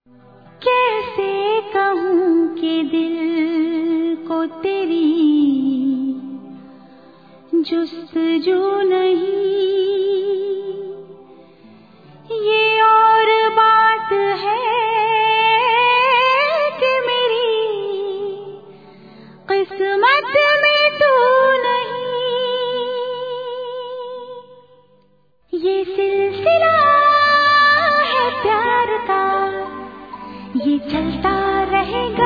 कैसे कहूँ कि दिल को तेरी जुस्तजू नहीं, ये और बात है कि मेरी किस्मत में तू नहीं। ये सिलसिला है प्यार का, ये चलता रहेगा।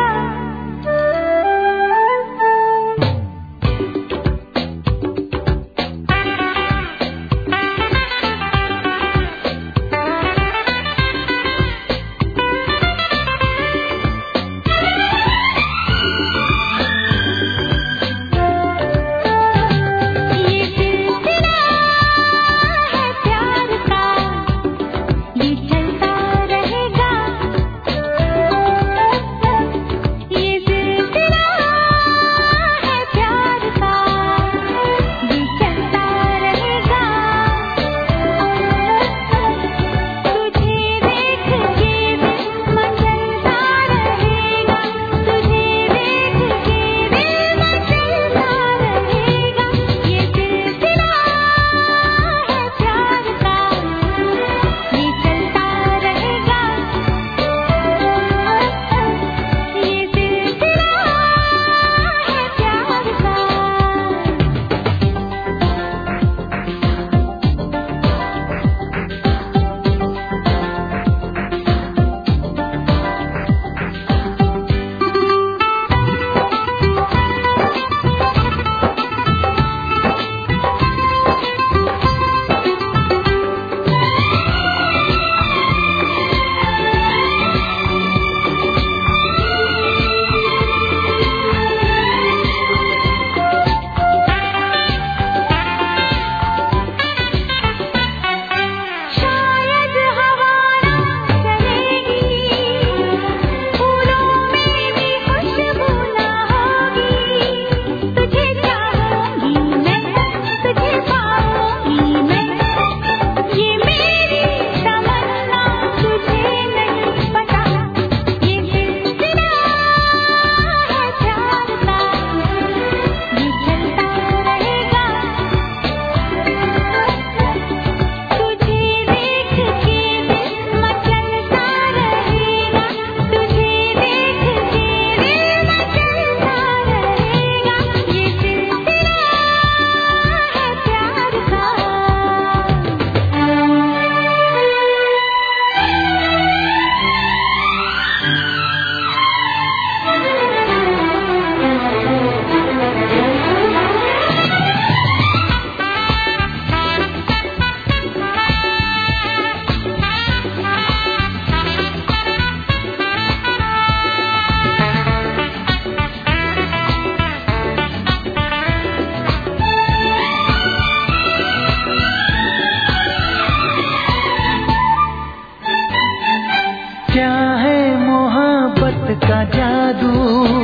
क्या है मोहब्बत का जादू,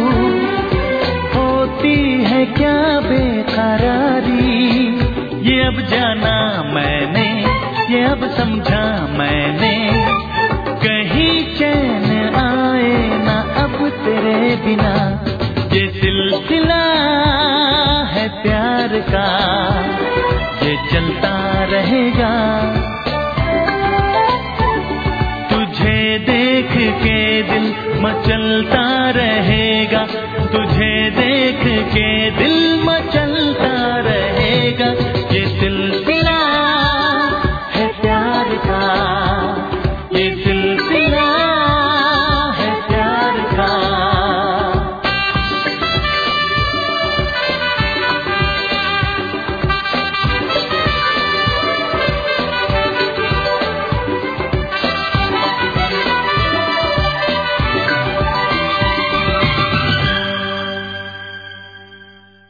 होती है क्या बेकरारी। ये अब जाना मैंने, ये अब समझा मैंने, कहीं चैन आए ना अब तेरे बिना। ये सिलसिला है प्यार का, ये चलता रहेगा। देख के दिल मचलता रहेगा, तुझे देख के दिल मचलता रहेगा।